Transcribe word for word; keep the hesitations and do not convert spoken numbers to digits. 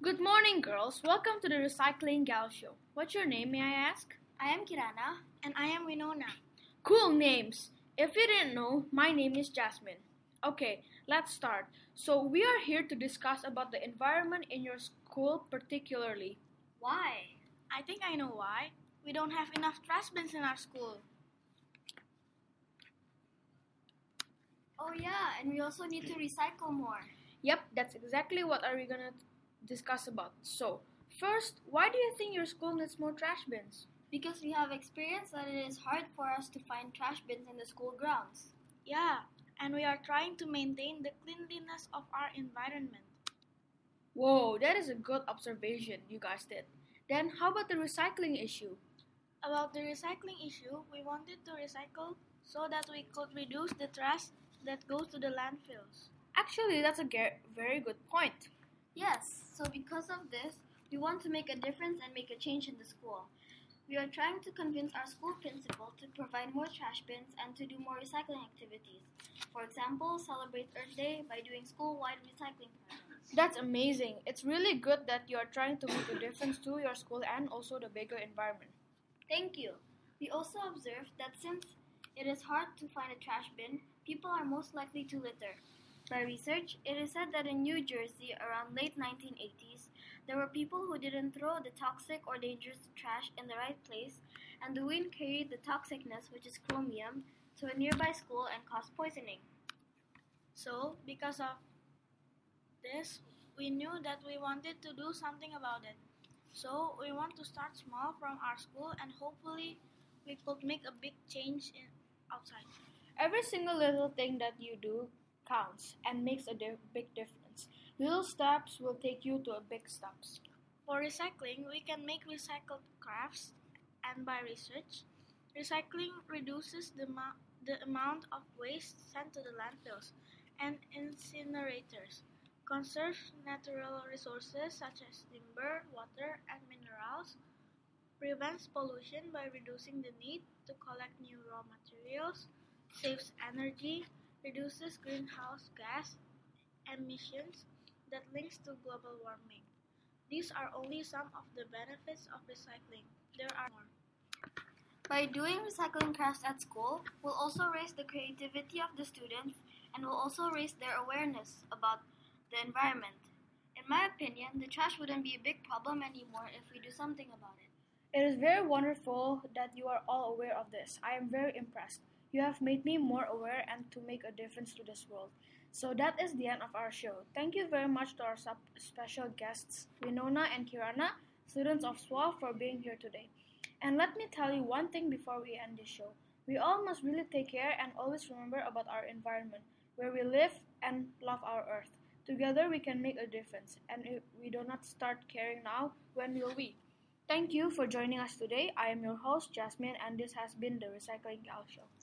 Good morning, girls. Welcome to the Recycling Gal Show. What's your name, may I ask? I am Kirana. And I am Winona. Cool names. If you didn't know, my name is Jasmine. Okay, let's start. So we are here to discuss about the environment in your school particularly. Why? I think I know why. We don't have enough trash bins in our school. Oh yeah, and we also need to recycle more. Yep, that's exactly what are we gonna discuss about. So, first, why do you think your school needs more trash bins? Because we have experienced that it is hard for us to find trash bins in the school grounds. Yeah, and we are trying to maintain the cleanliness of our environment. Whoa, that is a good observation you guys did. Then, how about the recycling issue? About the recycling issue, we wanted to recycle so that we could reduce the trash that goes to the landfills. Actually, that's a ge- very good point. Yes, so because of this, we want to make a difference and make a change in the school. We are trying to convince our school principal to provide more trash bins and to do more recycling activities. For example, celebrate Earth Day by doing school-wide recycling programs. That's amazing. It's really good that you are trying to make a difference to your school and also the bigger environment. Thank you. We also observed that since it is hard to find a trash bin, people are most likely to litter. By research, it is said that in New Jersey around late nineteen eighties, there were people who didn't throw the toxic or dangerous trash in the right place, and the wind carried the toxicness, which is chromium, to a nearby school and caused poisoning. So, because of this, we knew that we wanted to do something about it. So, we want to start small from our school and hopefully we could make a big change in outside. Every single little thing that you do counts and makes a di- big difference. Little steps will take you to a big steps. For recycling, we can make recycled crafts, and by research, recycling reduces the, ma- the amount of waste sent to the landfills and incinerators, conserves natural resources such as timber, water, and minerals, prevents pollution by reducing the need to collect new raw materials, saves energy, reduces greenhouse gas emissions that links to global warming. These are only some of the benefits of recycling. There are more. By doing recycling crafts at school, we'll also raise the creativity of the students and will also raise their awareness about the environment. In my opinion, the trash wouldn't be a big problem anymore if we do something about it. It is very wonderful that you are all aware of this. I am very impressed. You have made me more aware and to make a difference to this world. So that is the end of our show. Thank you very much to our sub- special guests, Winona and Kirana, students of S W A, for being here today. And let me tell you one thing before we end this show. We all must really take care and always remember about our environment, where we live and love our earth. Together we can make a difference. And if we do not start caring now, when will we? Thank you for joining us today. I am your host, Jasmine, and this has been the Recycling Gal Show.